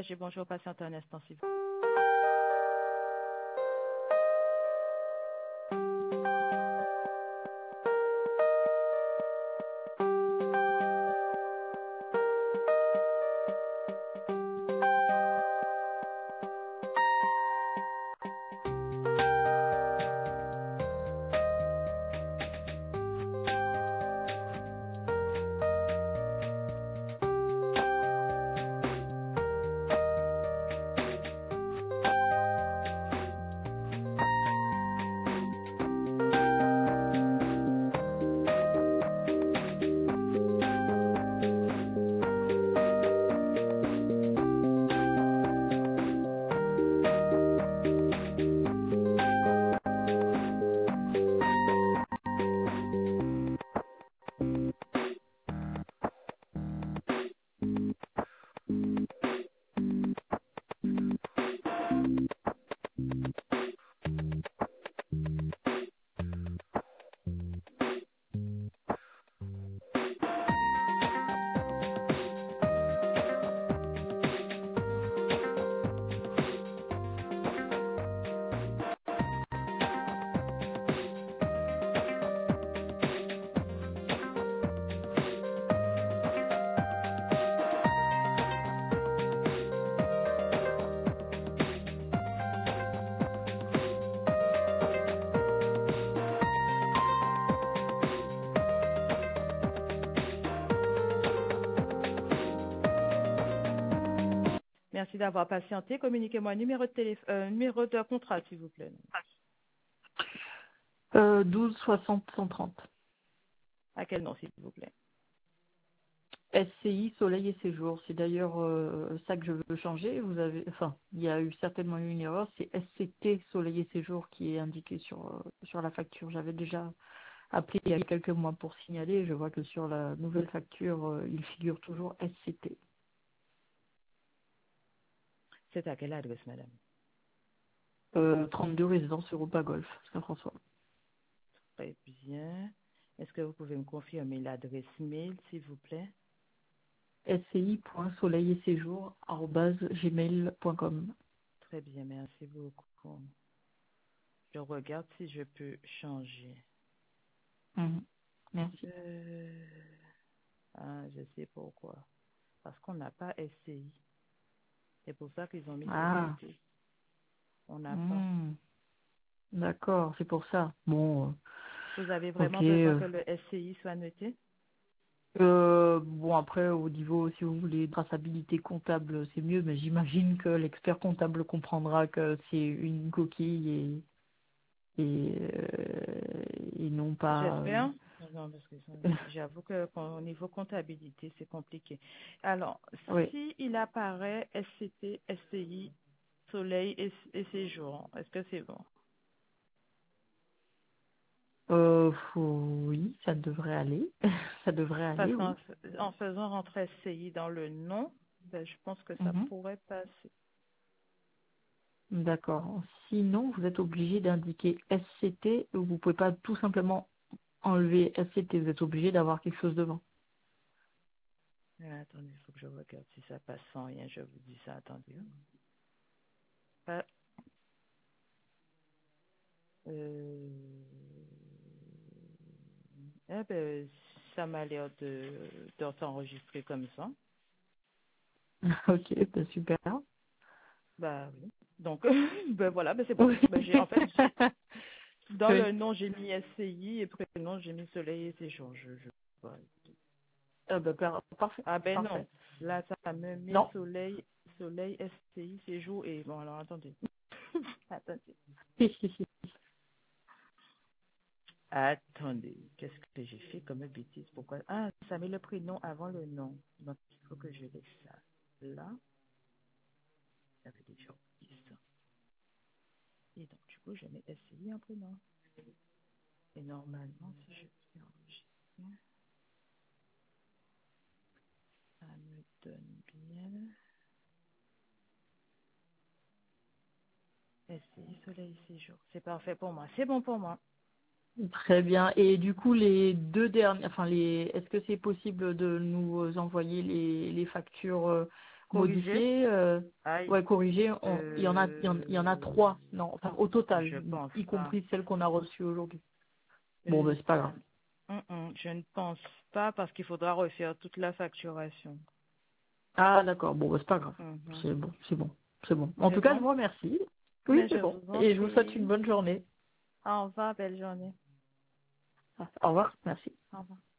partagé. Bonjour, patiente un instant, s'il vous plaît. Merci d'avoir patienté. Communiquez-moi un numéro de contrat, s'il vous plaît. 12 60 130. À quel nom, s'il vous plaît? SCI Soleil et Séjour. C'est d'ailleurs ça que je veux changer. Il y a eu certainement eu une erreur. C'est SCT Soleil et Séjour qui est indiqué sur la facture. J'avais déjà appelé il y a quelques mois pour signaler. Je vois que sur la nouvelle facture, il figure toujours SCT. C'est à quelle adresse, madame? 32 résidence Europa Golf, Saint-François. Très bien. Est-ce que vous pouvez me confirmer l'adresse mail, s'il vous plaît? sci.soleil-et-séjour@gmail.com. Très bien, merci beaucoup. Je regarde si je peux changer. Merci. Je sais pourquoi. Parce qu'on n'a pas SCI. C'est pour ça qu'ils ont mis Ah, SCT. On n'a pas. d'accord, c'est pour ça. Bon, Vous avez ok. vraiment besoin que le SCI soit noté? Bon, après, au niveau, si vous voulez, traçabilité comptable, c'est mieux, mais j'imagine que l'expert comptable comprendra que c'est une coquille et non pas. J'espère. Non, parce que j'avoue que au niveau comptabilité, c'est compliqué. Alors, Oui. si il apparaît SCT, SCI, Soleil et Séjour, est-ce que c'est bon? Oui, ça devrait aller. Ça devrait Parce aller, oui. qu'en faisant rentrer SCI dans le nom, ben, je pense que ça Mhm. pourrait passer. D'accord. Sinon, vous êtes obligé d'indiquer SCT ou vous pouvez pas tout simplement enlever SCT. Vous êtes obligé d'avoir quelque chose devant. Attendez, il faut que je regarde si ça passe sans rien. Je vous dis ça. Attendez. Pas- euh, Eh ben, ça m'a l'air de s'enregistrer comme ça. Ok, bah super. Bah oui. Donc, ben voilà, ben c'est bon. Oui. Ben, j'ai dans Oui. le nom, j'ai mis SCI et prénom, j'ai mis Soleil et Séjour. Ouais. Ah bah, parfait. Ah ben non. Parfait. Là, ça me met Non. Soleil, SCI, Séjour et bon, alors attendez. Attendez. Attendez. Qu'est-ce que j'ai fait comme bêtise? Pourquoi? Ah, ça met le prénom avant le nom. Donc, il faut que je laisse ça là. J'avais déjà oublié ça. Et donc, du coup, je mets SCI en prénom. Et normalement, si je fais enregistrer, ça me donne bien SCI, Soleil, Séjour. C'est parfait pour moi. C'est bon pour moi. Très bien. Et du coup, les deux derniers, est-ce que c'est possible de nous envoyer les factures Corriger? modifié. Aïe, Ouais, corrigé. Il y en a 3. Non, enfin, au je total, pense y pas. compris celles qu'on a reçues aujourd'hui. Bon, Euh, ben, c'est pas grave. je ne pense pas parce qu'il faudra refaire toute la facturation. Ah, d'accord. Bon, ben, c'est pas grave. Mhm. C'est bon, c'est bon, c'est bon. En C'est tout cas, je bon? vous remercie. Oui, Mais je c'est bon. vous en Et je vous souhaite une prie. bonne journée. Au revoir, belle journée. Au revoir. Merci. Au revoir.